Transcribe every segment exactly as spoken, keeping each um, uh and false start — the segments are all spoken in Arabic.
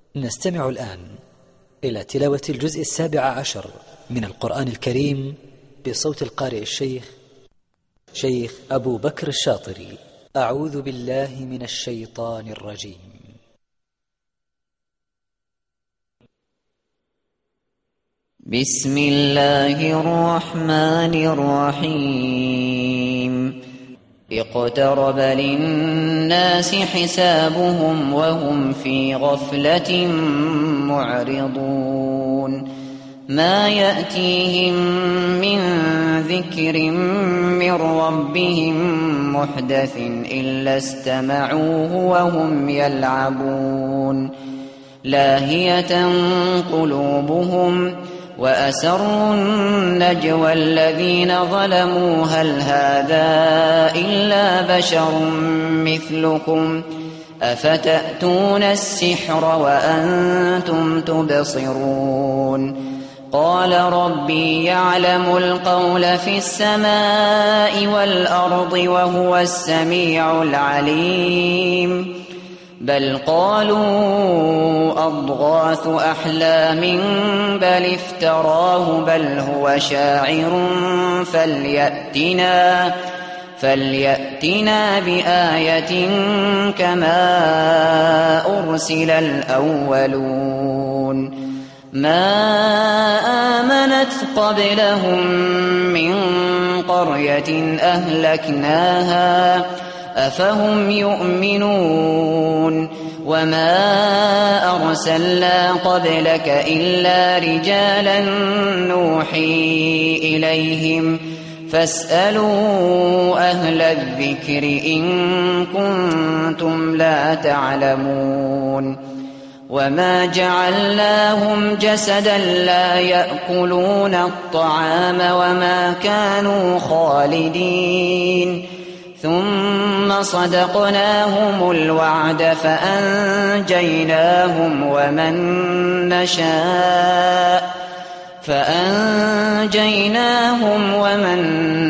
نستمع الآن إلى تلاوة الجزء السابع عشر من القرآن الكريم بصوت القارئ الشيخ شيخ أبو بكر الشاطري. أعوذ بالله من الشيطان الرجيم. بسم الله الرحمن الرحيم. اقترب للناس حسابهم وهم في غفلة معرضون. ما يأتيهم من ذكر من ربهم محدث إلا استمعوه وهم يلعبون. لاهية قلوبهم وأسروا النجوى الذين ظلموا هل هذا إلا بشر مثلكم أفتأتون السحر وأنتم تبصرون. قال ربي يعلم القول في السماء والأرض وهو السميع العليم. بل قالوا أضغاث أحلام بل افتراه بل هو شاعر فليأتنا, فليأتنا بآية كما أرسل الأولون. ما آمنت قبلهم من قرية أهلكناها أفهم يؤمنون. وما أرسلنا قبلك إلا رجالا نوحي إليهم فاسألوا أهل الذكر إن كنتم لا تعلمون. وما جعلناهم جسدا لا يأكلون الطعام وما كانوا خالدين. ثم صدقناهم الوعد فأنجيناهم ومن نشاء فأنجيناهم ومن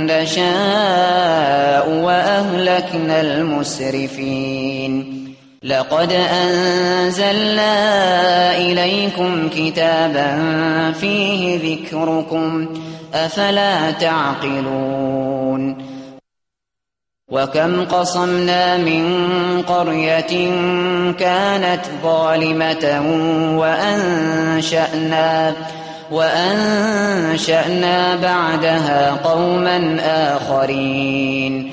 نشاء وأهلكنا المسرفين. لقد أنزلنا إليكم كتابا فيه ذكركم أفلا تعقلون. وكم قصمنا من قرية كانت ظالمة وأنشأنا, وأنشأنا بعدها قوما آخرين.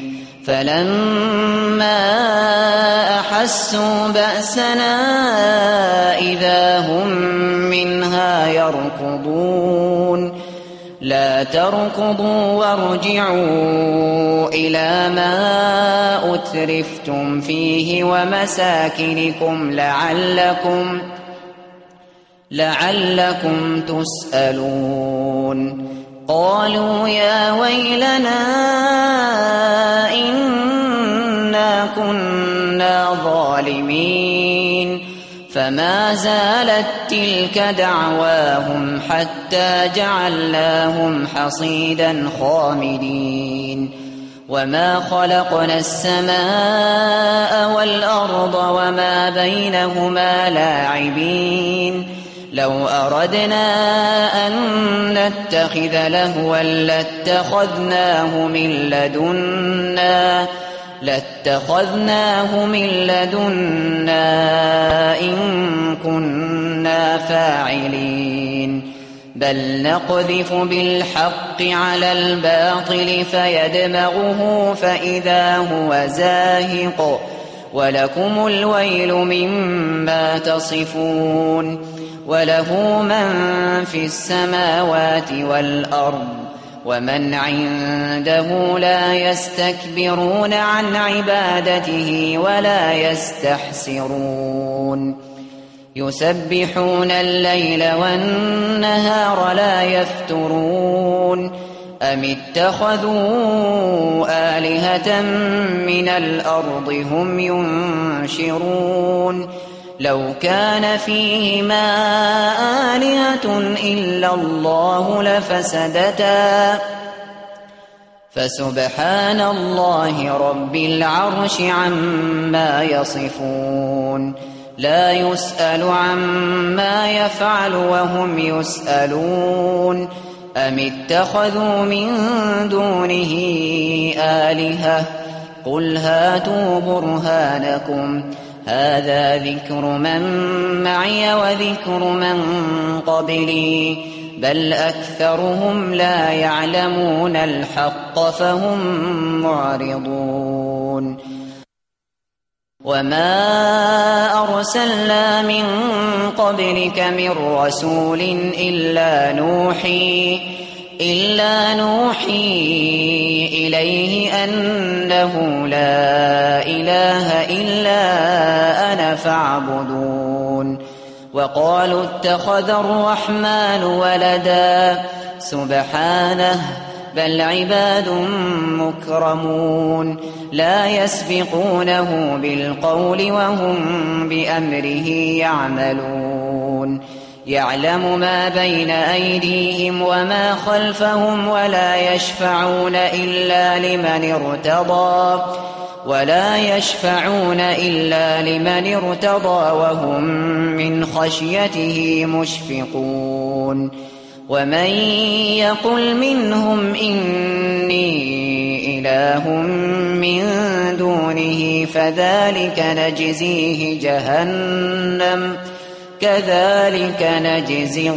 فلما أحسوا بأسنا إذا هم منها يركضون. لا تركضوا وارجعوا إلى ما أترفتم فيه ومساكنكم لعلكم, لعلكم تسألون. قالوا يا ويلنا إنا كنا ظالمين. فما زالت تلك دعواهم حتى جعلناهم حصيدا خامدين. وما خلقنا السماء والأرض وما بينهما لاعبين. لو أردنا أن نتخذ لهوا لاتخذناه من لدنا لاتخذناه من لدنا إن كنا فاعلين. بل نقذف بالحق على الباطل فيدمغه فإذا هو زاهق ولكم الويل مما تصفون. وله من في السماوات والأرض ومن عنده لا يستكبرون عن عبادته ولا يستحسرون. يسبحون الليل والنهار لا يفترون. أم اتخذوا آلهة من الأرض هم ينشرون. لو كان فيهما آلهة إلا الله لفسدتا فسبحان الله رب العرش عما يصفون. لا يسأل عما يفعل وهم يسألون أم اتخذوا من دونه آلهة قل هاتوا برهانكم هذا ذكر من معي وذكر من قبلي بل أكثرهم لا يعلمون الحق فهم معرضون وما أرسلنا من قبلك من رسول إلا نوحي إلا نوحي إليه أنه لا إله إلا أنا فاعبدون وقالوا اتخذ الرحمن ولدا سبحانه بل عباد مكرمون لا يسبقونه بالقول وهم بأمره يعملون يعلم ما بين أيديهم وما خلفهم ولا يشفعون إلا لمن ارتضى ولا يشفعون إلا لمن ارتضى وهم من خشيته مشفقون ومن يقل منهم إني إله من دونه فذلك نجزيه جهنم كذلك نجزي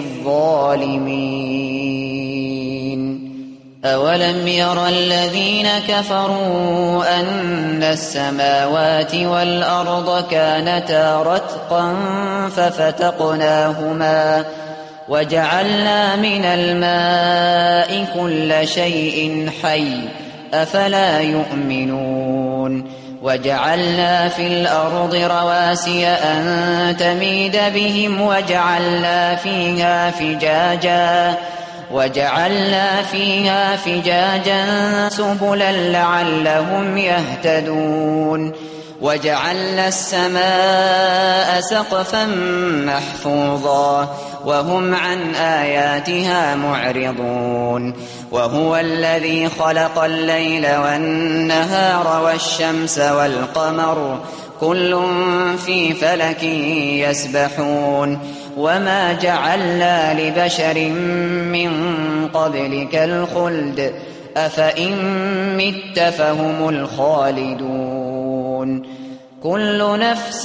الظالمين أولم ير الذين كفروا أن السماوات والأرض كانتا رتقا ففتقناهما وجعلنا من الماء كل شيء حي أفلا يؤمنون وجعلنا في الأرض رواسي أن تميد بهم وجعلنا فيها فجاجا وجعلنا فيها فجاجا سبلا لعلهم يهتدون وجعلنا السماء سقفا محفوظا وهم عن آياتها معرضون وهو الذي خلق الليل والنهار والشمس والقمر كل في فلك يسبحون وما جعلنا لبشر من قبلك الخلد أفإن مت فهم الخالدون كل نفس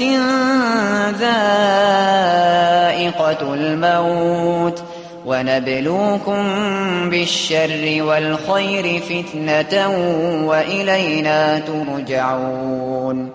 ذائقة الموت ونبلوكم بالشر والخير فتنة وإلينا ترجعون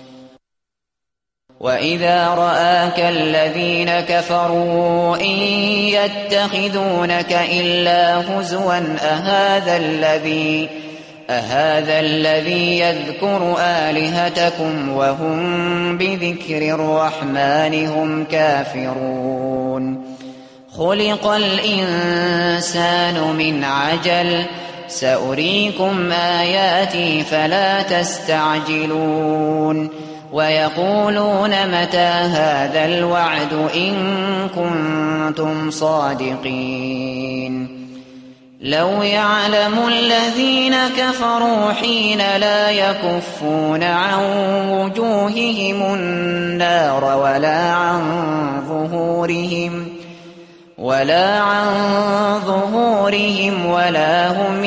وإذا رآك الذين كفروا إن يتخذونك إلا هزوا أهذا الذي أهذا الذي يذكر آلهتكم وهم بذكر الرحمن هم كافرون خلق الإنسان من عجل سأريكم آياتي فلا تستعجلون ويقولون متى هذا الوعد إن كنتم صادقين لو يعلم الذين كفروا حين لا يكفون عن وجوههم النار ولا عن ظهورهم ولا عن ظهورهم ولا هم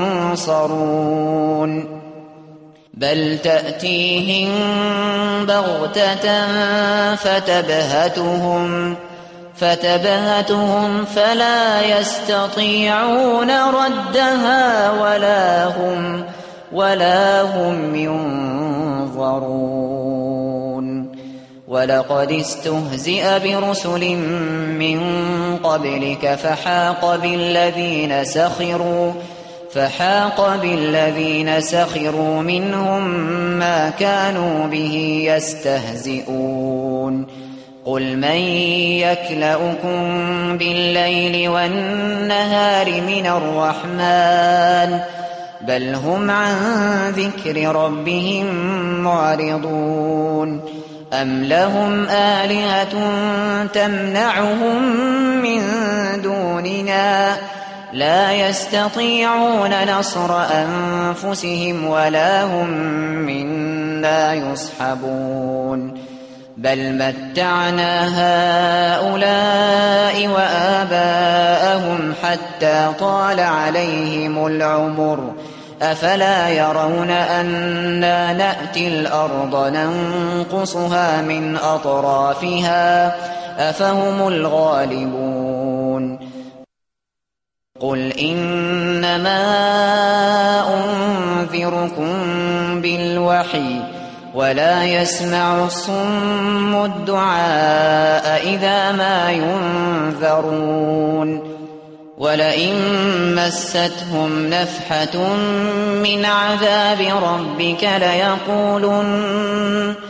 ينصرون بل تأتيهم بغتة فتبهتهم فتبهتهم فلا يستطيعون ردها ولا هم ولا هم ينظرون ولقد استهزئ برسل من قبلك فحاق بالذين سخروا فحاق بالذين سخروا منهم ما كانوا به يستهزئون قل من يكلؤكم بالليل والنهار من الرحمن بل هم عن ذكر ربهم معرضون أم لهم آلهة تمنعهم من دوننا لا يستطيعون نصر أنفسهم ولا هم منا يصحبون بل متعنا هؤلاء وآباءهم حتى طال عليهم العمر أفلا يرون أنا نأتي الأرض ننقصها من أطرافها أفهم الغالبون قل إنما أنذركم بالوحي ولا يسمع الصم الدعاء إذا ما ينذرون ولئن مستهم نفحة من عذاب ربك ليقولن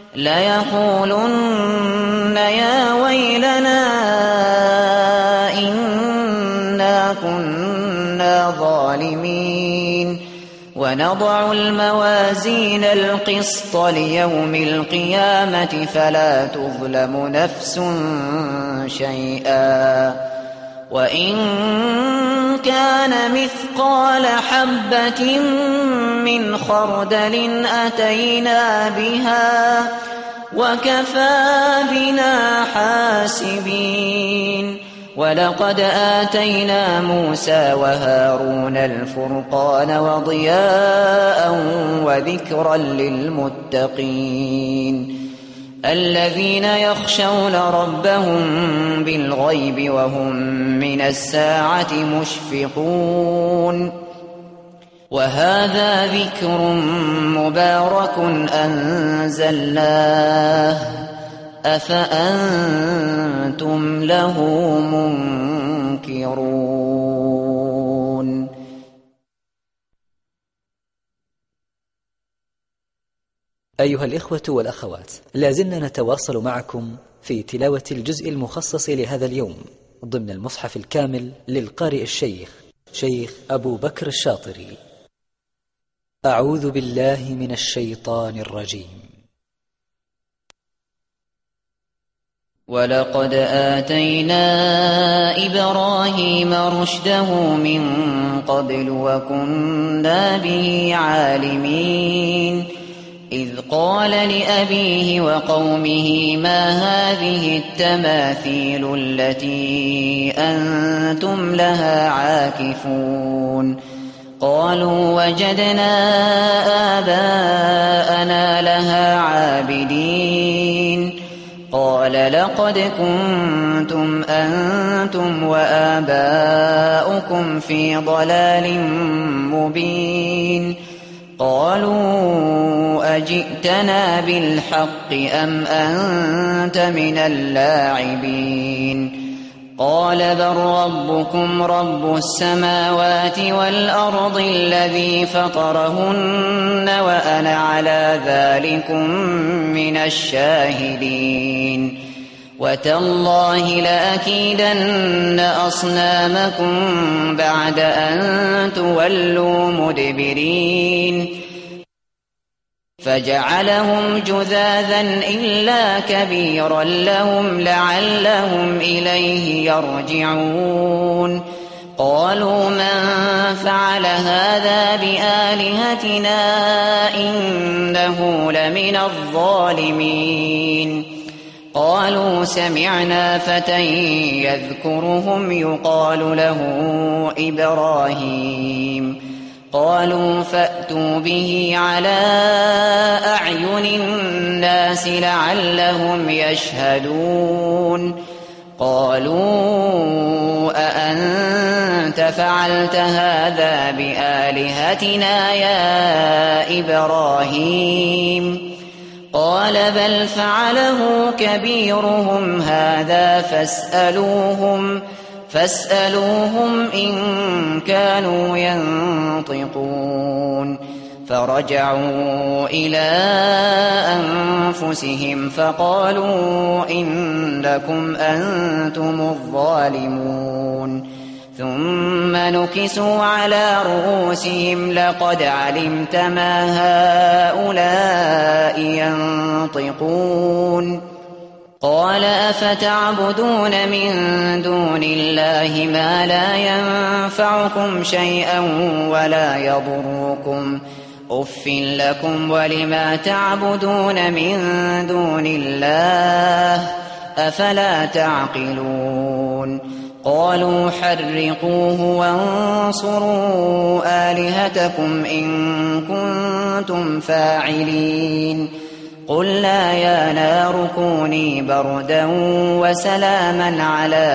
ليقولن يا ويلنا إنا كنا ظالمين ونضع الموازين القسط ليوم القيامة فلا تظلم نفس شيئا وإن كان مثقال حبة من خردل أتينا بها وكفى بنا حاسبين ولقد آتينا موسى وهارون الفرقان وضياء وذكرا للمتقين الذين يخشون ربهم بالغيب وهم من الساعة مشفقون وهذا ذكر مبارك أنزلناه أفأنتم له منكرون أيها الإخوة والأخوات، لازلنا نتواصل معكم في تلاوة الجزء المخصص لهذا اليوم ضمن المصحف الكامل للقارئ الشيخ شيخ أبو بكر الشاطري. أعوذ بالله من الشيطان الرجيم. ولقد آتينا إبراهيم رشده من قبل وكنا به عالمين إذ قال لأبيه وقومه ما هذه التماثيل التي أنتم لها عاكفون قالوا وجدنا آباءنا لها عابدين قال لقد كنتم أنتم وآباؤكم في ضلال مبين قالوا أجئتنا بالحق أم أنت من اللاعبين قال بل ربكم رب السماوات والأرض الذي فطرهن وأنا على ذلكم من الشاهدين وتالله لأكيدن أصنامكم بعد أن تولوا مدبرين فجعلهم جذاذا إلا كبيرا لهم لعلهم إليه يرجعون قالوا من فعل هذا بآلهتنا إنه لمن الظالمين قالوا سمعنا فتى يذكرهم يقال له إبراهيم قالوا فأتوا به على أعين الناس لعلهم يشهدون قالوا أأنت فعلت هذا بآلهتنا يا إبراهيم قال بل فعله كبيرهم هذا فاسألوهم فاسألوهم إن كانوا ينطقون فرجعوا إلى أنفسهم فقالوا إنكم أنتم الظالمون ثم نكسوا على رؤوسهم لقد علمت ما هؤلاء ينطقون قال أفتعبدون من دون الله ما لا ينفعكم شيئا ولا يضركم أف لكم ولما تعبدون من دون الله أفلا تعقلون قالوا حرقوه وانصروا آلهتكم إن كنتم فاعلين قلنا يا نار كوني بردا وسلاما على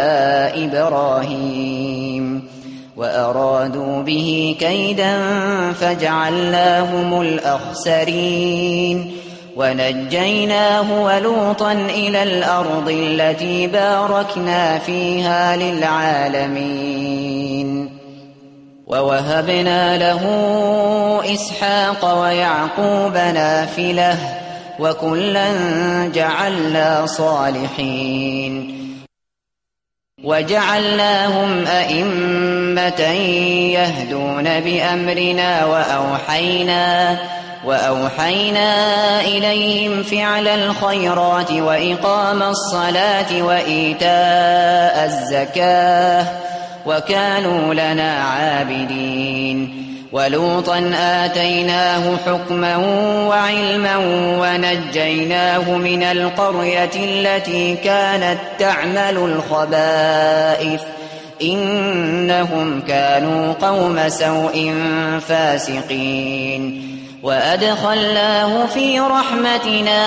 إبراهيم وأرادوا به كيدا فجعلناهم الأخسرين ونجيناه ولوطا إلى الأرض التي باركنا فيها للعالمين ووهبنا له إسحاق ويعقوب نافلة وكلا جعلنا صالحين وجعلناهم أئمة يهدون بأمرنا وأوحينا وأوحينا إليهم فعل الخيرات وإقام الصلاة وإيتاء الزكاة وكانوا لنا عابدين ولوطا آتيناه حكما وعلما ونجيناه من القرية التي كانت تعمل الخبائث إنهم كانوا قوم سوء فاسقين وأدخلناه في رحمتنا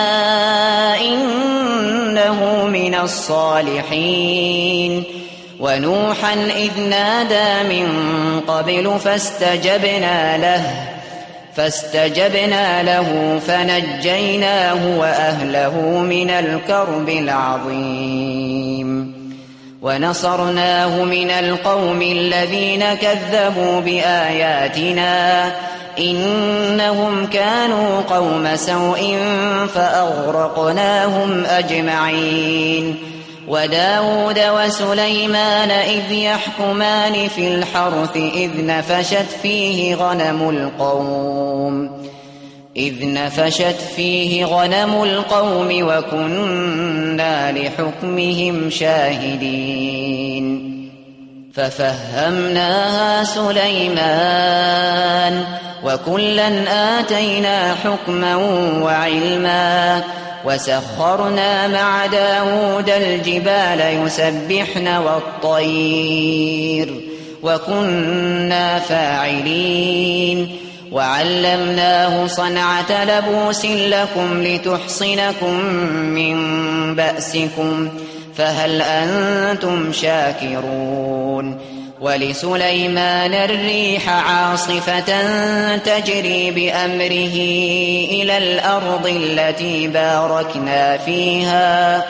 إنه من الصالحين ونوحا إذ نادى من قبل فاستجبنا له فاستجبنا له فنجيناه وأهله من الكرب العظيم ونصرناه من القوم الذين كذبوا بآياتنا إنهم كانوا قوم سوء فأغرقناهم أجمعين وداود وسليمان إذ يحكمان في الحرث إذ نفشت فيه غنم القوم إذ نفشت فيه غنم القوم وكنا لحكمهم شاهدين ففهمناها سليمان وكلا آتينا حكما وعلما وسخرنا مع داود الجبال يسبحن والطير وكنا فاعلين وعلمناه صنعة لبوس لكم لتحصنكم من بأسكم فهل أنتم شاكرون ولسليمان الريح عاصفة تجري بأمره إلى الأرض التي باركنا فيها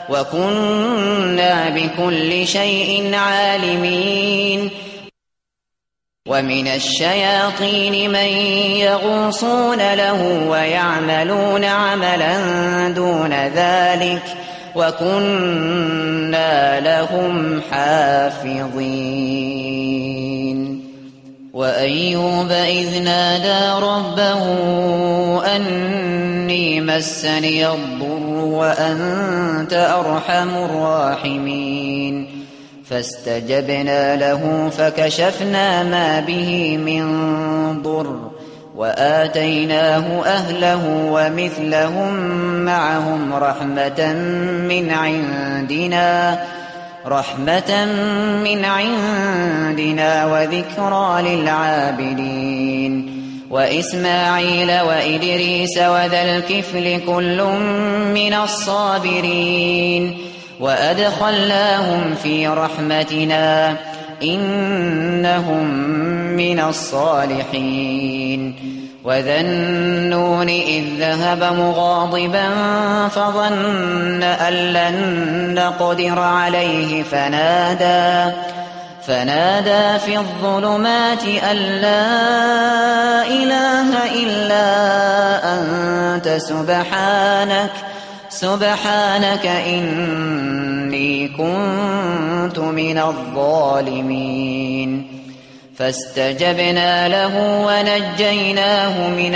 وكنا بكل شيء عالمين ومن الشياطين من يغوصون له ويعملون عملا دون ذلك وكنا لهم حافظين وأيوب إذ نادى ربه أني مسني الضر وأنت أرحم الراحمين فاستجبنا له فكشفنا ما به من ضر وآتيناه أهله ومثلهم معهم رحمة من عندنا رحمة من عندنا وذكرى للعابدين وإسماعيل وإدريس وذا الكفل كل من الصابرين وأدخلناهم في رحمتنا إنهم من الصالحين وذا النون إذ ذهب مغاضبا فظن أن لن نقدر عليه فنادى فنادى في الظلمات أن لا إله إلا أنت سبحانك سبحانك إني كنت من الظالمين فاستجبنا له ونجيناه من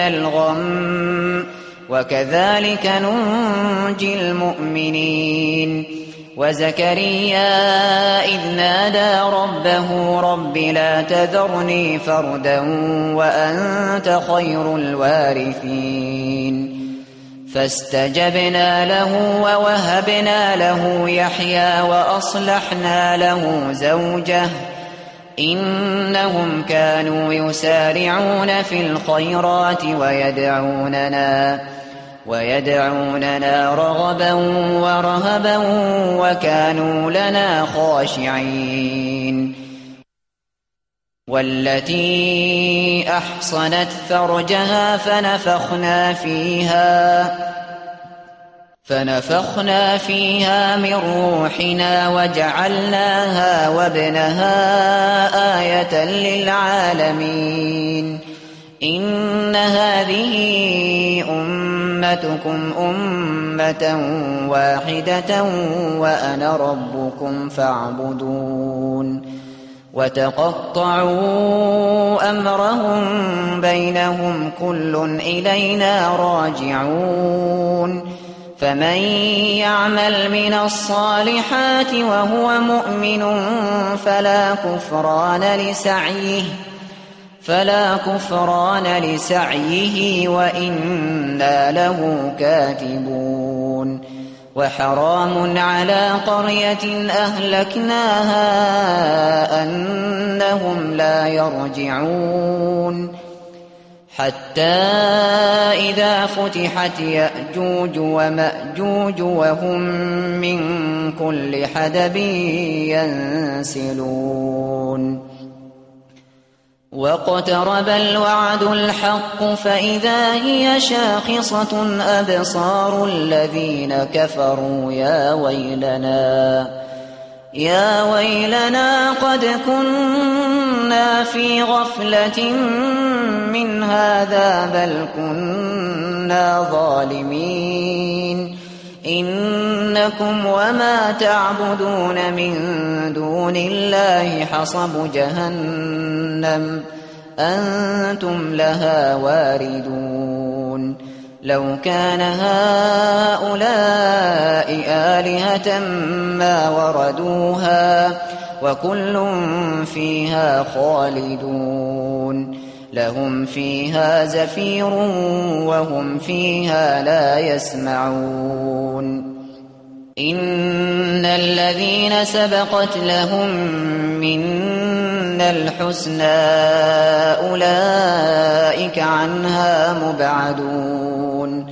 الغم وكذلك ننجي المؤمنين وزكريا إذ نادى ربه رب لا تذرني فردا وأنت خير الوارثين فاستجبنا له ووهبنا له يحيى وأصلحنا له زوجه إنهم كانوا يسارعون في الخيرات ويدعوننا ويدعوننا رغبا ورهبا وكانوا لنا خاشعين والتي أحصنت فرجها فنفخنا فيها فنفخنا فيها من روحنا وجعلناها وابنها آية للعالمين إن هذه أمتكم أمة واحدة وأنا ربكم فاعبدون وتقطعوا أمرهم بينهم كل إلينا راجعون فمن يعمل من الصالحات وهو مؤمن فلا كفران لسعيه فلا كفران لسعيه وإنا له كاتبون وحرام على قرية أهلكناها أنهم لا يرجعون حتى إذا فتحت يأجوج ومأجوج وهم من كل حدب ينسلون واقترب الوعد الحق فإذا هي شاخصة أبصار الذين كفروا يا ويلنا يا ويلنا قد كنا في غفلة من هذا بل كنا ظالمين إنكم وما تعبدون من دون الله حصب جهنم أنتم لها واردون لو كان هؤلاء آلهة ما وردوها وكل فيها خالدون لهم فيها زفير وهم فيها لا يسمعون إن الذين سبقت لهم منا الحسنى أولئك عنها مبعدون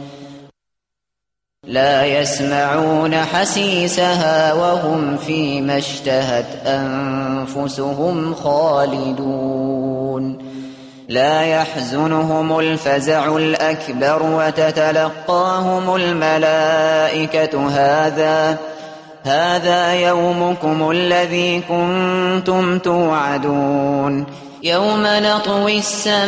لا يسمعون حسيسها وهم فيما اشتهت أنفسهم خالدون لا يحزنهم الفزع الأكبر وتتلقاهم الملائكة هذا هذا يومكم الذي كنتم توعدون يوم نطوي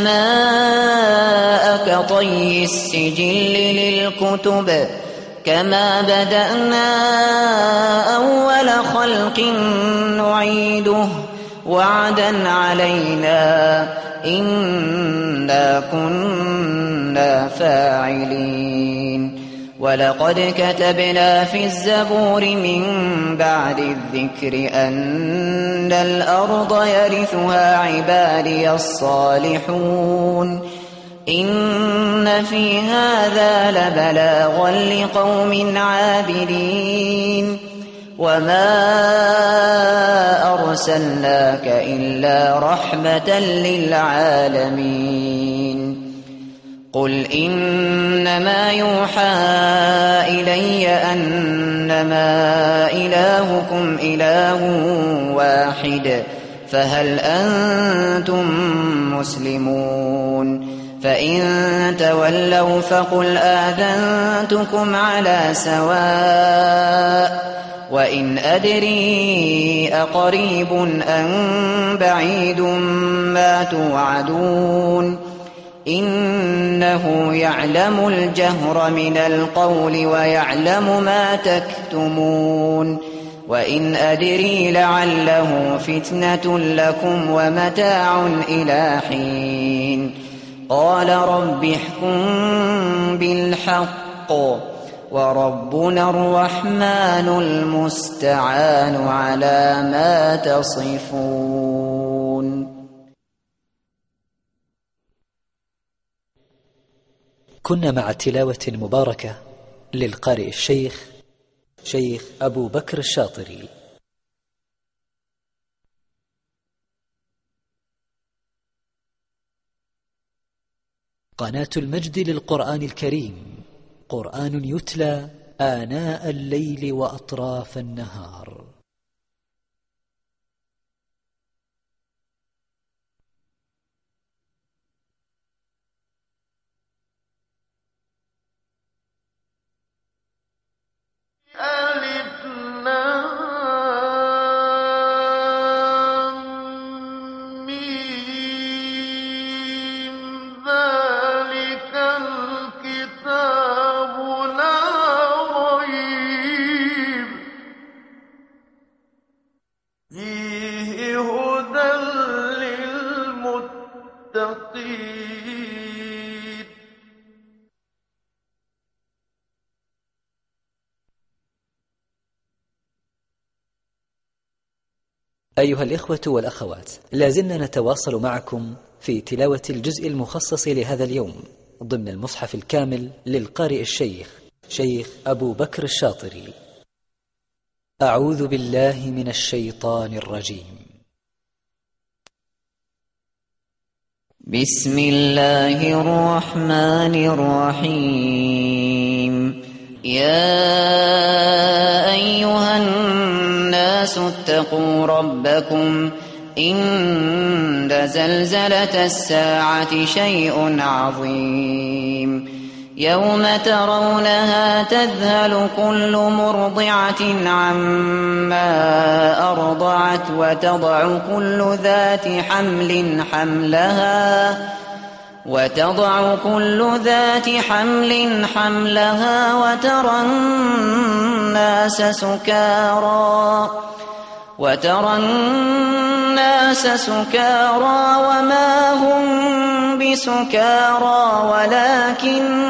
السماء كطي السجل للكتب كما بدأنا أول خلق نعيده وعدا علينا إنا كنا فاعلين ولقد كتبنا في الزبور من بعد الذكر أن الأرض يرثها عبادي الصالحون إن في هذا لبلاغا لقوم عابدين وما أرسلناك إلا رحمة للعالمين قل إنما يوحى إلي أنما إلهكم إله واحد فهل أنتم مسلمون فإن تولوا فقل آذنتكم على سواء وإن أدري أقريب أم بعيد ما توعدون إنه يعلم الجهر من القول ويعلم ما تكتمون وإن أدري لعله فتنة لكم ومتاع إلى حين قال رب احكم بالحق وربنا الرحمن المستعان على ما تصفون. كنا مع تلاوة مباركة للقارئ الشيخ شيخ أبو بكر الشاطري. قناة المجد للقرآن الكريم، قرآن يتلى آناء الليل وأطراف النهار. أيها الإخوة والأخوات، لازلنا نتواصل معكم في تلاوة الجزء المخصص لهذا اليوم ضمن المصحف الكامل للقارئ الشيخ شيخ أبو بكر الشاطري. أعوذ بالله من الشيطان الرجيم. بسم الله الرحمن الرحيم. يا أيها الناس اتقوا ربكم إن زلزلة الساعة شيء عظيم. يوم ترونها تذهل كل مرضعة عما أرضعت وتضع كل ذات حمل حملها وتضع كل ذات حمل حملها وترى الناس سكارى وترى الناس سكارى وما هم بسكارى ولكن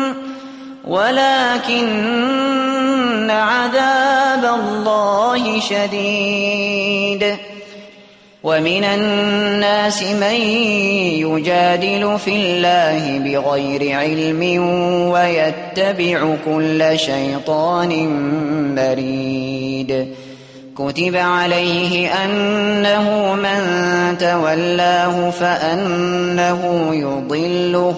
ولكن عذاب الله شديد. ومن الناس من يجادل في الله بغير علم ويتبع كل شيطان مريد. كتب عليه أنه من تولاه فأنه يضله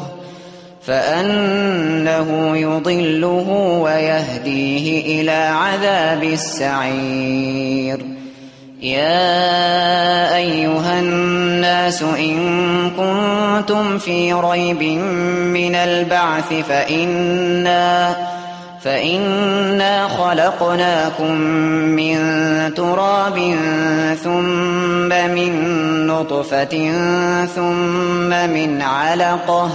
فأنه يضله ويهديه إلى عذاب السعير. يا أيها الناس إن كنتم في ريب من البعث فإنا فإنا خلقناكم من تراب ثم من نطفة ثم من علقة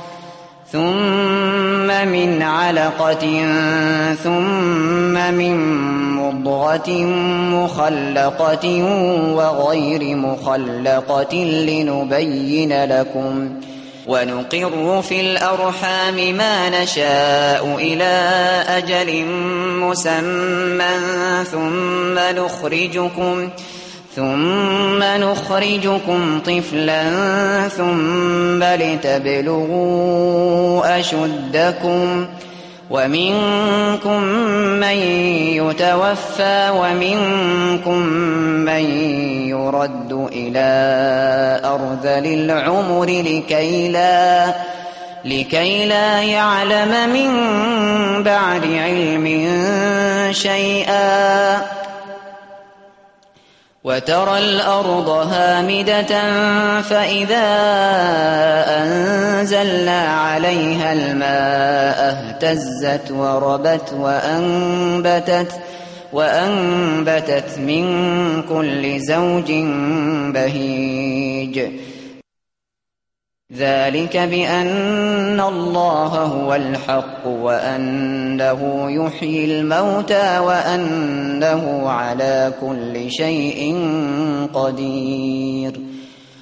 ثم من علقة ثم من مضغة مخلقة وغير مخلقة لنبين لكم ونقر في الأرحام ما نشاء إلى أجل مسمى ثم نخرجكم ثم نخرجكم طفلا ثم لتبلغوا أشدكم ومنكم من يتوفى ومنكم من يرد إلى أرذل العمر لكي لا لكي لا يعلم من بعد علم شيئا. وترى الأرض هامدة فإذا أنزلنا عليها الماء اهتزت وربت وأنبتت وأنبتت من كل زوج بهيج. ذلك بأن الله هو الحق وأنه يحيي الموتى وأنه على كل شيء قدير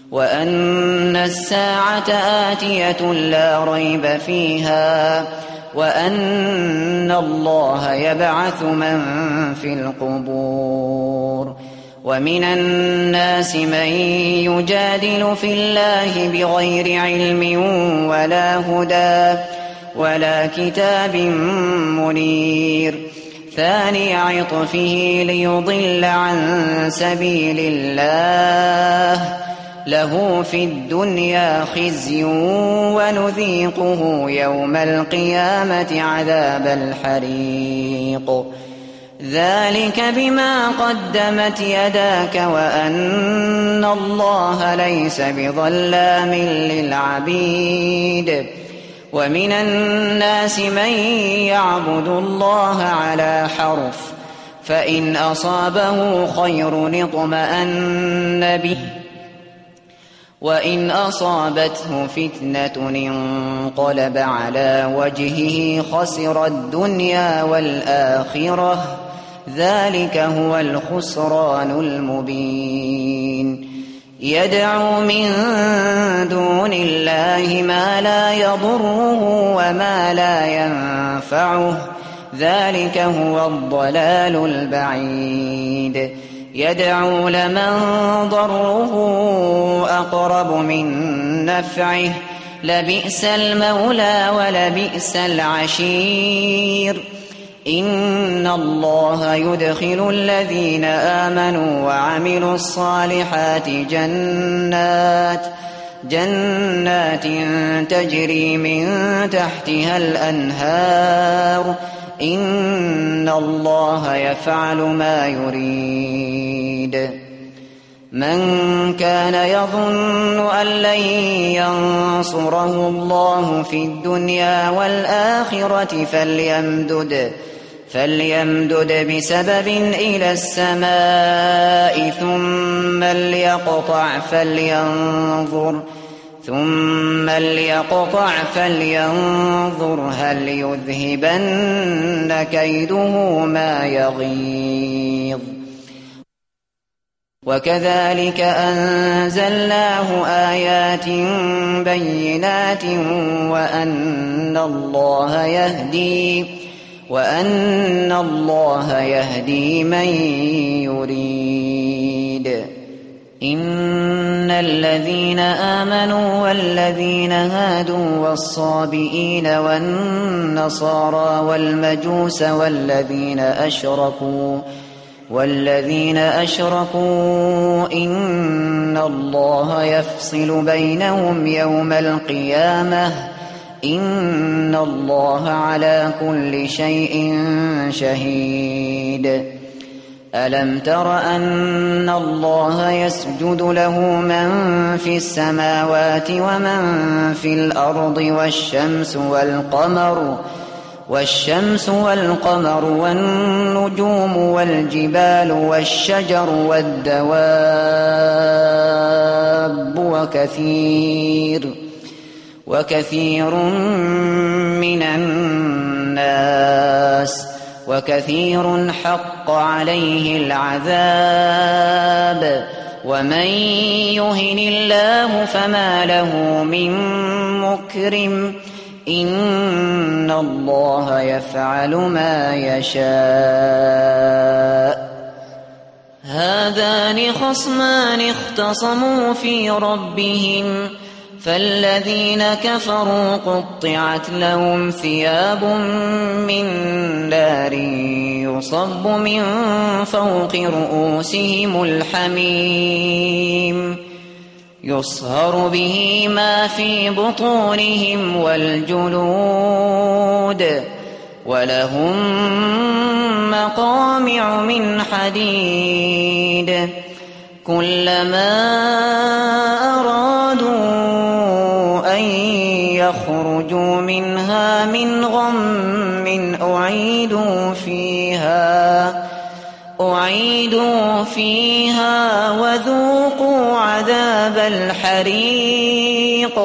وأن الساعة آتية لا ريب فيها وأن الله يبعث من في القبور. ومن الناس من يجادل في الله بغير علم ولا هدى ولا كتاب منير، ثاني عطفه ليضل عن سبيل الله، له في الدنيا خزي ونذيقه يوم القيامة عذاب الحريق. ذلك بما قدمت يداك وأن الله ليس بظلام للعبيد. ومن الناس من يعبد الله على حرف، فإن أصابه خير اطمأن به، وإن أصابته فتنة انقلب على وجهه خسر الدنيا والآخرة، ذلك هو الخسران المبين. يدعو من دون الله ما لا يضره وما لا ينفعه، ذلك هو الضلال البعيد. يدعو لمن ضره أقرب من نفعه، لبئس المولى ولبئس العشير. إن الله يدخل الذين آمنوا وعملوا الصالحات جنات جنات تجري من تحتها الأنهار، إن الله يفعل ما يريد. من كان يظن أن لن ينصره الله في الدنيا والآخرة فليمدد فليمدد بسبب إلى السماء ثم ليقطع فلينظر ثم ليقطع فلينظر هل يذهبن كيده ما يغيظ. وكذلك أنزلناه آيات بينات وأن الله يهدي وأن الله يهدي من يريد. إن الذين آمنوا والذين هادوا والصابئين والنصارى والمجوس والذين أشركوا والذين أشركوا إن الله يفصل بينهم يوم القيامة، إن الله على كل شيء شهيد. ألم تر أن الله يسجد له من في السماوات ومن في الأرض والشمس والقمر والشمس والقمر والنجوم والجبال والشجر والدواب وكثير وكثير من الناس وكثير حق عليه العذاب. ومن يهن الله فما له من مكرم، إن الله يفعل ما يشاء. هذان خصمان اختصموا في ربهم، فالذين كفروا قطعت لهم ثياب من نار يصب من فوق رؤوسهم الحميم، يصهر به ما في بطونهم والجلود، ولهم مقامع من حديد، كلما أرادوا أن يخرجوا منها من غم أعيدوا فيها أعيدوا فيها وذوقوا عذاب الحريق.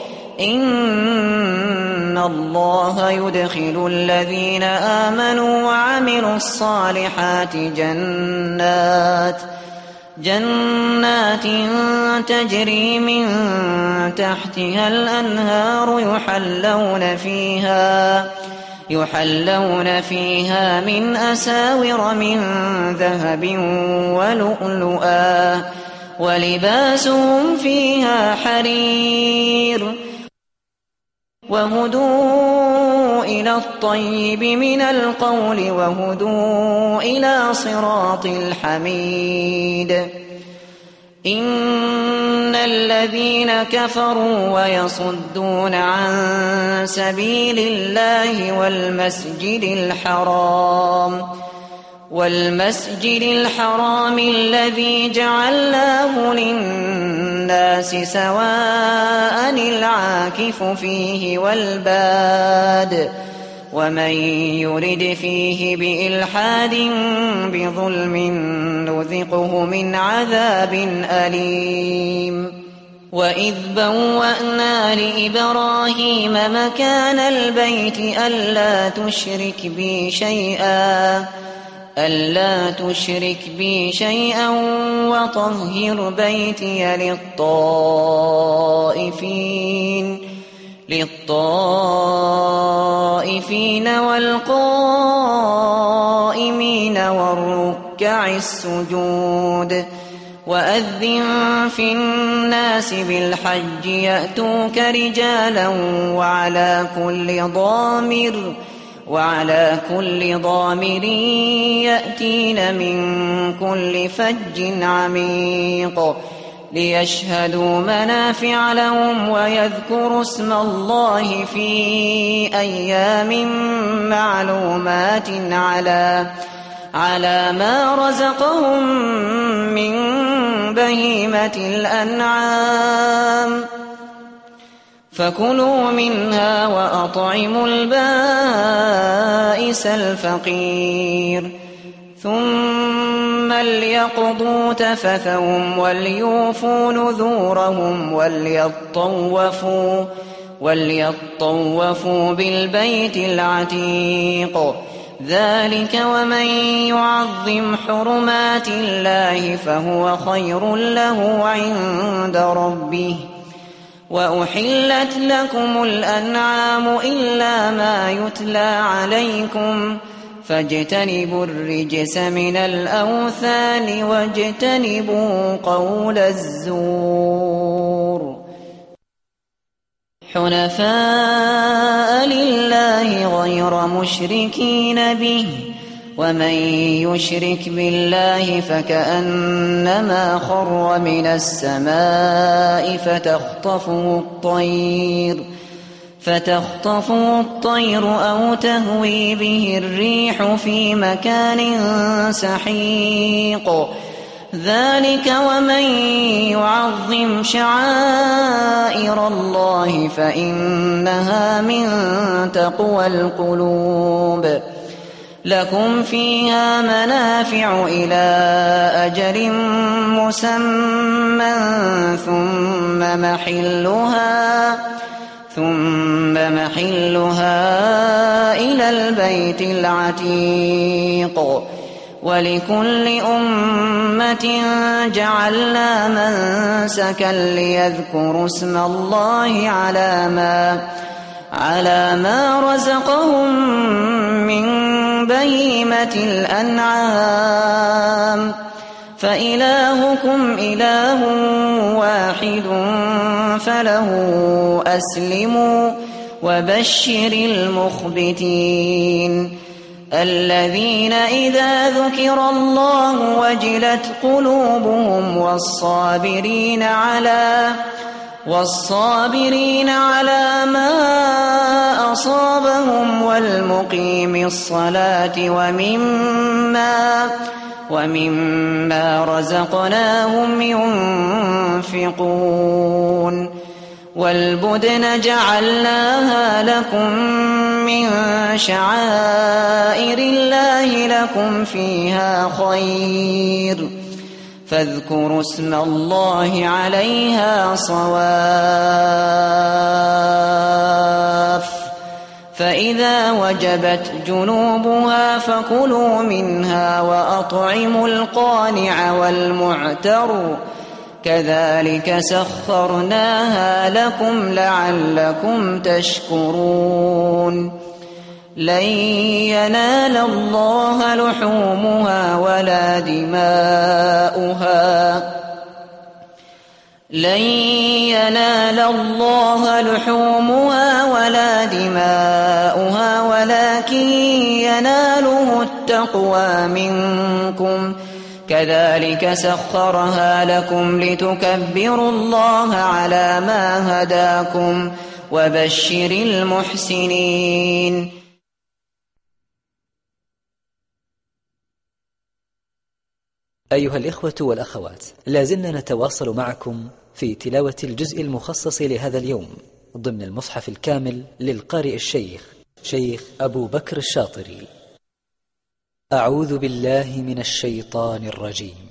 إن الله يدخل الذين آمنوا وعملوا الصالحات جنات جنات تجري من تحتها الأنهار يحلون فيها يحلون فيها من أساور من ذهب ولؤلؤا ولباسهم فيها حرير وهدوا إلى الطيب من القول وهدوا إلى صراط الحميد. إن الذين كفروا ويصدون عن سبيل الله والمسجد الحرام والمسجد الحرام الذي جعلناه للناس سواء العاكف فيه والباد ومن يرد فيه بإلحاد بظلم نذقه من عذاب أليم. وإذ بوأنا لإبراهيم مكان البيت ألا تشرك بي شيئا ألا تشرك بي شيئا وطهر بيتي للطائفين للطائفين والقائمين والركع السجود. وأذن في الناس بالحج يأتوك رجالا وعلى كل ضامر وعلى كل ضامر يأتين من كل فج عميق ليشهدوا منافع لهم ويذكروا اسم الله في أيام معلومات على على ما رزقهم من بهيمة الأنعام فكلوا منها وأطعموا البائس الفقير ثم ليقضوا تفثهم وليوفوا نذورهم وليطوفوا وليطوفوا بالبيت العتيق. ذلك ومن يعظم حرمات الله فهو خير له عند ربه. وأحلت لكم الأنعام إلا ما يتلى عليكم فاجتنبوا الرجس من الأوثان واجتنبوا قول الزور. حنفاء لله غير مشركين به ومن يشرك بالله فكأنما خر من السماء فتخطفه الطير فتخطفه الطير أو تهوي به الريح في مكان سحيق. ذلك ومن يعظم شعائر الله فإنها من تقوى القلوب. لكم فيها منافع إلى أجل مسمى ثم محلها ثم محلها إلى البيت العتيق. ولكل أمة جعلنا منسكا ليذكروا اسم الله على ما على ما رزقهم من بهيمة الأنعام فإلهكم إله واحد فله أسلموا وبشر المخبتين الذين إذا ذكر الله وجلت قلوبهم والصابرين على والصابرين على ما أصابهم والمقيم الصلاة ومما ومما رزقناهم ينفقون. والبدن جعلناها لكم من شعائر الله لكم فيها خير فاذكروا اسم الله عليها صواف. فإذا وجبت جنوبها فكلوا منها وأطعموا القانع والمعتر كذلك سخرناها لكم لعلكم تشكرون. لن ينال الله لحومها ولا دماؤها لن ينال الله لحومها ولا دماؤها ولكن يناله التقوى منكم كذلك سخرها لكم لتكبروا الله على ما هداكم وبشر المحسنين. أيها الإخوة والأخوات، لازلنا نتواصل معكم في تلاوة الجزء المخصص لهذا اليوم ضمن المصحف الكامل للقارئ الشيخ شيخ أبو بكر الشاطري. أعوذ بالله من الشيطان الرجيم.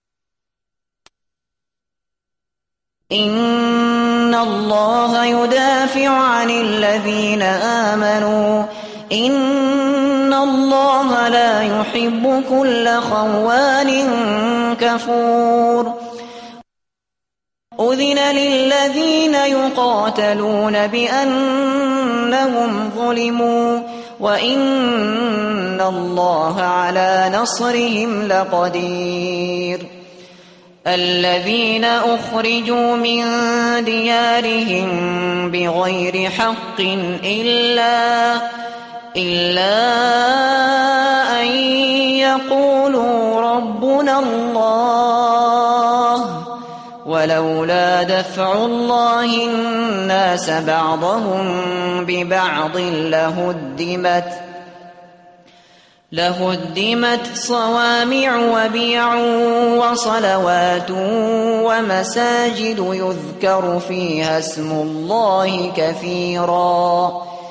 إن الله يدافع عن الذين آمنوا إن الله لا يحب كل خوان كفور. أذن للذين يقاتلون بأنهم ظلموا وإن الله على نصرهم لقدير. الذين أخرجوا من ديارهم بغير حق إلا إلا أن يقولوا ربنا الله ولولا دفع الله الناس بعضهم ببعض لهدمت لهدمت صوامع وبيع وصلوات ومساجد يذكر فيها اسم الله كثيرا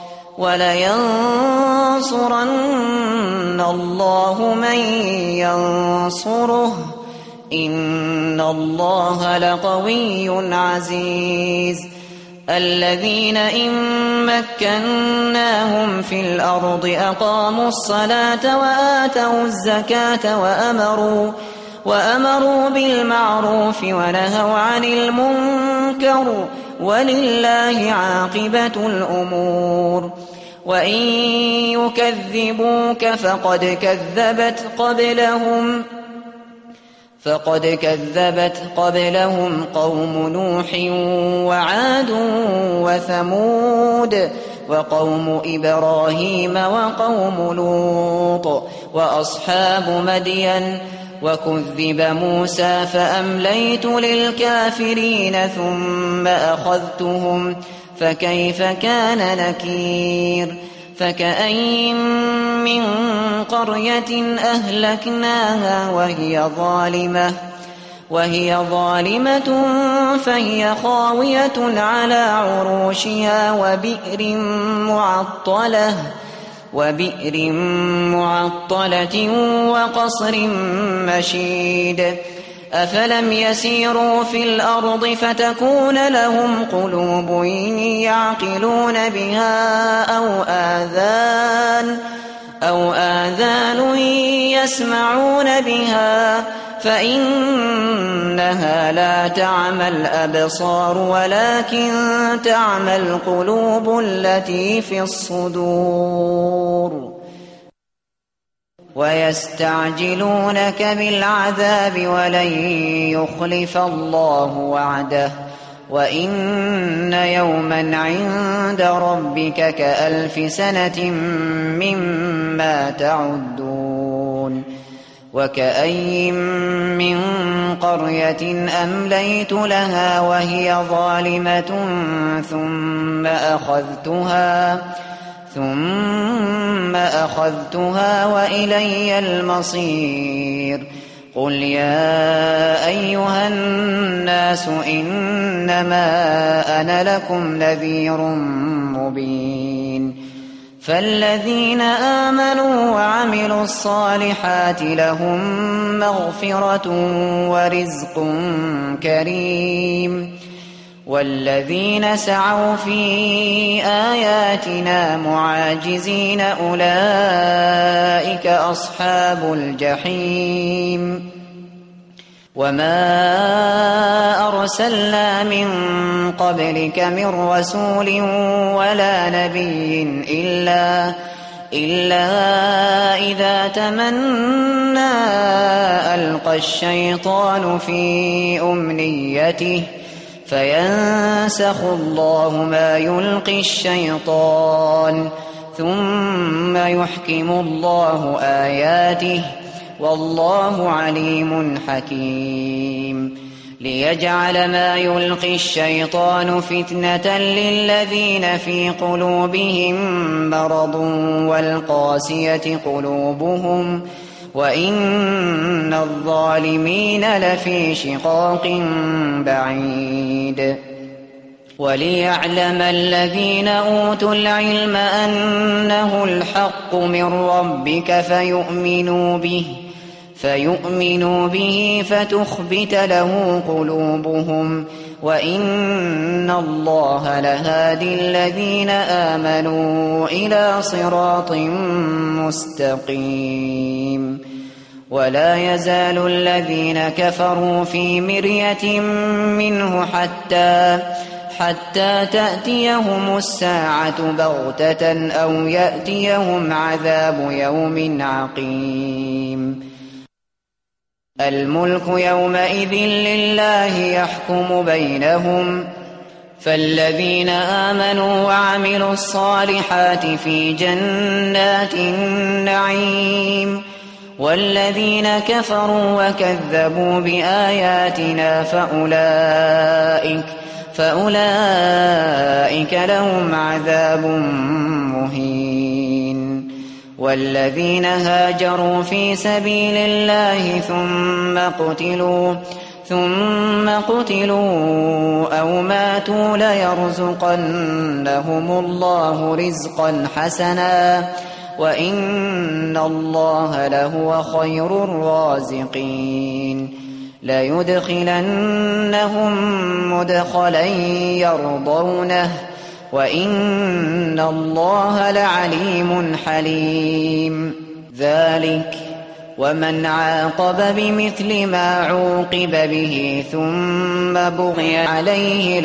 ولينصرن الله من ينصره إن الله لقوي عزيز. الذين إن مكناهم في الأرض أقاموا الصلاة وآتوا الزكاة وأمروا وأمروا بالمعروف ونهوا عن المنكر ولله عاقبة الأمور. وإن يكذبوك فقد كذبت قبلهم فقد كذبت قبلهم قوم نوح وعاد وثمود وقوم إبراهيم وقوم لوط وأصحاب مدين وكذب موسى فأمليت للكافرين ثم أخذتهم فكيف كان نكير. فكأين من قرية أهلكناها وهي ظالمة وهي ظالمة فهي خاوية على عروشها وبئر معطلة وبئر معطلة وقصر مشيد. أفلم يسيروا في الأرض فتكون لهم قلوب يعقلون بها أو آذان أو آذان يسمعون بها فإنها لا تعمى الأبصار ولكن تعمى القلوب التي في الصدور. ويستعجلونك بالعذاب ولن يخلف الله وعده وإن يوما عند ربك كألف سنة مما تعدون. وكأين من قرية أمليت لها وهي ظالمة ثم أخذتها ثم أخذتها وإلي المصير. قل يا أيها الناس إنما أنا لكم نذير مبين. فالذين آمنوا وعملوا الصالحات لهم مغفرة ورزق كريم. والذين سعوا في آياتنا معاجزين أولئك أصحاب الجحيم. وما أرسلنا من قبلك من رسول ولا نبي إلا إلا إذا تمنى ألقى الشيطان في أمنيته فينسخ الله ما يلقي الشيطان ثم يحكم الله آياته والله عليم حكيم ليجعل ما يلقي الشيطان فتنة للذين في قلوبهم مرض والقاسية قلوبهم وإن الظالمين لفي شقاق بعيد وليعلم الذين أوتوا العلم أنه الحق من ربك فيؤمنوا به فيؤمنوا به فتخبت له قلوبهم وإن الله لهادي الذين آمنوا إلى صراط مستقيم ولا يزال الذين كفروا في مرية منه حتى حتى تأتيهم الساعة بغتة أو يأتيهم عذاب يوم عقيم الملك يومئذ لله يحكم بينهم فالذين آمنوا وعملوا الصالحات في جنات النعيم والذين كفروا وكذبوا بآياتنا فأولئك فأولئك لهم عذاب مهين والذين هاجروا في سبيل الله ثم قتلوا ثم قتلوا أو ماتوا ليرزقنهم الله رزقا حسنا وإن الله لهو خير الرازقين ليدخلنهم مدخلا يرضونه وإن الله لعليم حليم ذلك ومن عاقب بمثل ما عوقب به ثم بغي عليه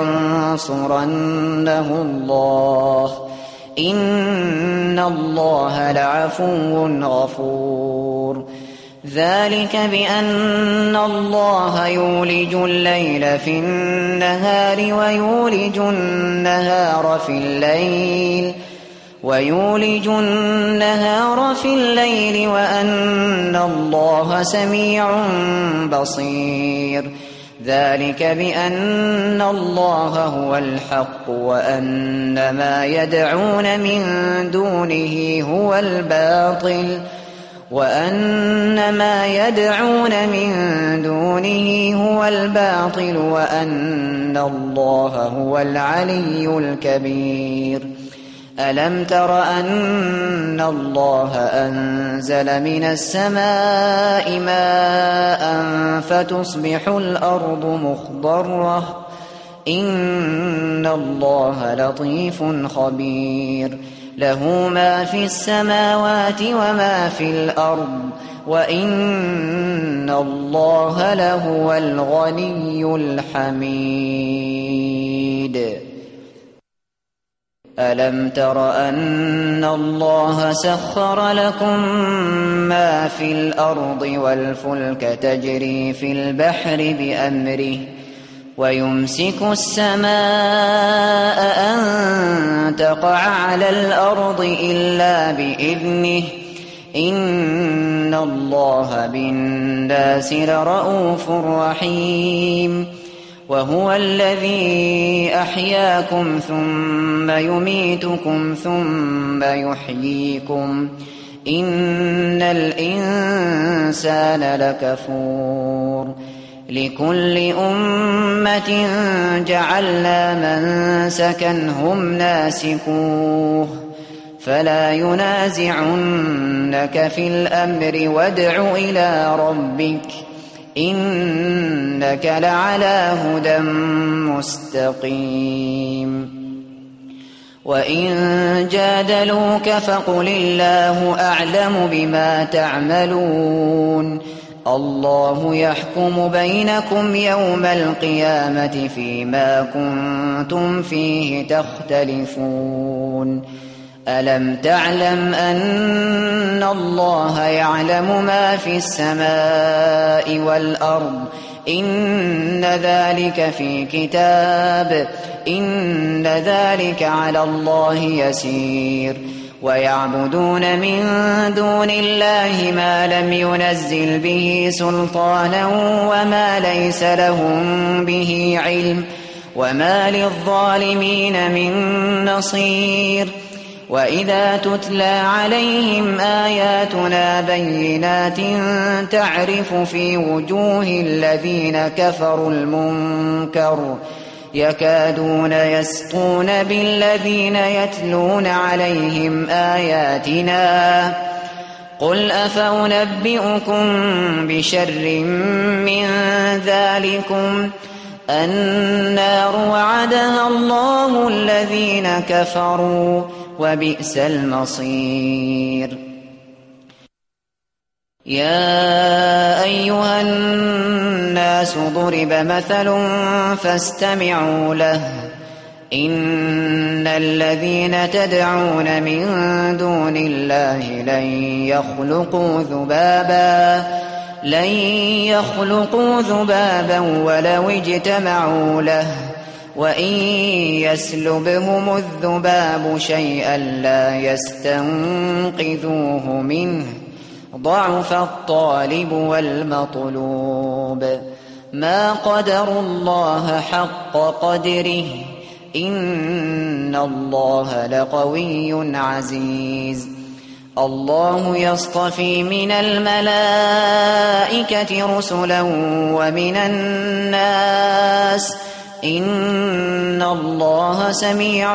لينصرنه الله إن الله لعفو غفور ذلك بأن الله يولج الليل في النهار ويولج النهار في الليل ويولج النهار في الليل وأن الله سميع بصير ذلك بأن الله هو الحق وأن ما يدعون من دونه هو الباطل وأن ما يدعون من دونه هو الباطل وأن الله هو العلي الكبير ألم تر أن الله أنزل من السماء ماء فتصبح الأرض مخضرة إن الله لطيف خبير له ما في السماوات وما في الأرض وإن الله لهو الغني الحميد ألم تر أن الله سخر لكم ما في الأرض والفلك تجري في البحر بأمره ويمسك السماء أن تقع على الأرض إلا بإذنه إن الله بالناس لرءوف رحيم وهو الذي أحياكم ثم يميتكم ثم يحييكم إن الإنسان لكفور لكل أمة جعلنا منسكا هم ناسكوه فلا ينازعنك في الأمر وادع إلى ربك إنك لعلى هدى مستقيم وإن جادلوك فقل الله أعلم بما تعملون الله يحكم بينكم يوم القيامة فيما كنتم فيه تختلفون ألم تعلم أن الله يعلم ما في السماء والأرض إن ذلك في كتاب إن ذلك على الله يسير ويعبدون من دون الله ما لم ينزل به سلطانا وما ليس لهم به علم وما للظالمين من نصير وإذا تتلى عليهم آياتنا بينات تعرف في وجوه الذين كفروا المنكر يكادون يسطون بالذين يتلون عليهم آياتنا قل أفأنبئكم بشر من ذلكم النار وعدها الله الذين كفروا وبئس المصير يا أيها الناس ضرب مثل فاستمعوا له إن الذين تدعون من دون الله لن يخلقوا ذبابا لن يخلقوا ذبابا ولو اجتمعوا له وإن يسلبهم الذباب شيئا لا يستنقذوه منه ضعف الطالب والمطلوب ما قدروا الله حق قدره إن الله لقوي عزيز الله يصطفي من الملائكة رسلا ومن الناس إن الله سميع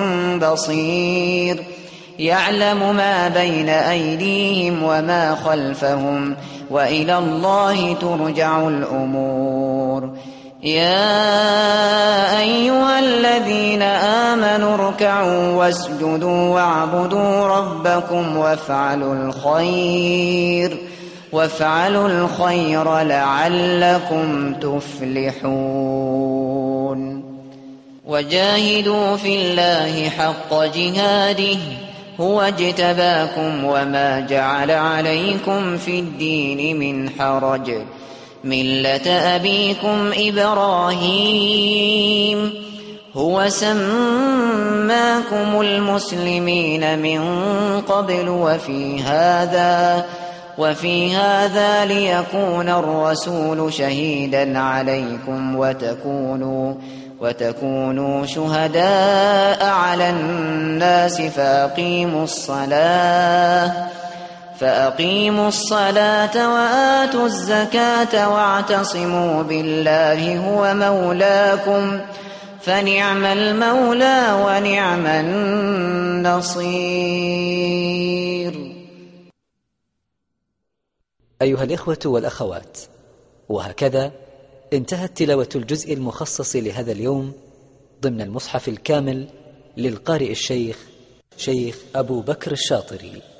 بصير يعلم ما بين أيديهم وما خلفهم وإلى الله ترجع الأمور يا أيها الذين آمنوا اركعوا واسجدوا واعبدوا ربكم وافعلوا الخير وافعلوا الخير لعلكم تفلحون وجاهدوا في الله حق جهاده هو اجتباكم وما جعل عليكم في الدين من حرج ملة أبيكم إبراهيم هو سماكم المسلمين من قبل وفي هذا وفي هذا ليكون الرسول شهيدا عليكم وتكونوا وتكونوا شهداء على الناس فأقيموا الصلاة فأقيموا الصلاة وآتوا الزكاة واعتصموا بالله هو مولاكم فنعم المولى ونعم النصير. أيها الإخوة والأخوات، وهكذا انتهت تلاوة الجزء المخصص لهذا اليوم ضمن المصحف الكامل للقارئ الشيخ شيخ أبو بكر الشاطري.